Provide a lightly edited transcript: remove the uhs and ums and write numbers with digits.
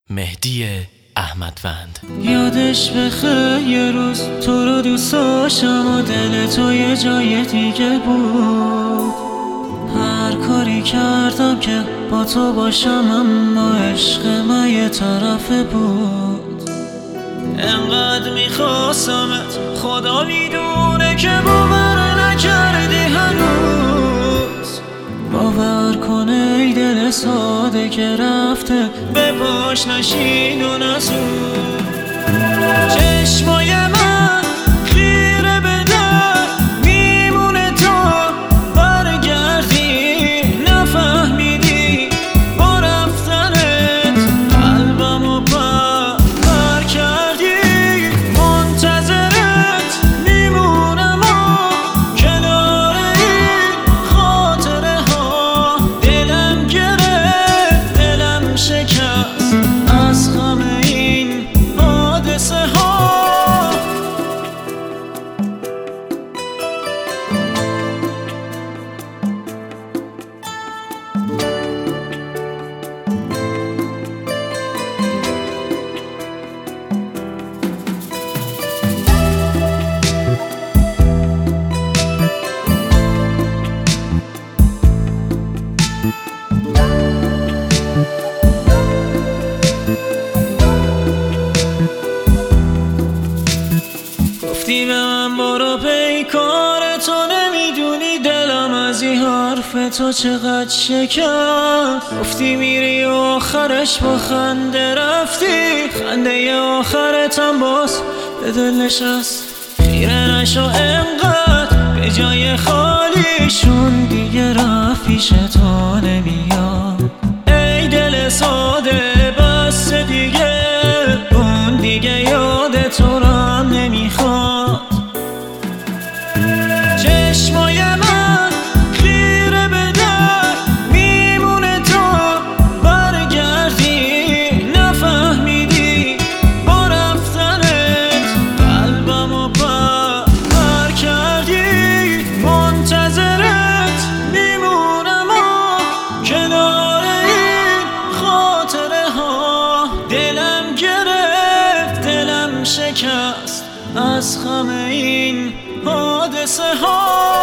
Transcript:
مهدی احمدوند. یادش بخیر یه روز تو رو دوست داشتم و دل تو یه جای دیگه بود. هر کاری کردم که با تو باشم اما عشق من یه طرفه بود. انقدر میخواستمت خدا میدونه که باور نکردی هنوز. باور کن ای دل ساده که رفته به پاش نشین و نسود. چشمای من خیره به در میمونه تا برگردی. نفهمیدی با رفتنت قلبمو پر کردی. منتظرت میمونم و کنار این خاطره ها. دلم گرفت دلم شکست از غم این حادثه ها. گفتی به من برو پیکار تو، نمیدونی دلم از این حرف تو چقدر شکست. گفتی میری و آخرش با خنده رفتی، خنده آخرتم باز به دل نشست. خیره نشو انقدر به جای خالیشون دیگه رفت پیش تو نمیاد. ای دل ساده بس دیگه اون دیگه یاد تو را نمیخواد. چشمای من خیره به در میمونه تا برگردی. نفهمیدی با رفتنت قلبمو پر کردی. منتظرت میمونم و کنار این خاطره ها. دلم گرفت دلم شکست از غم این حادثه ها.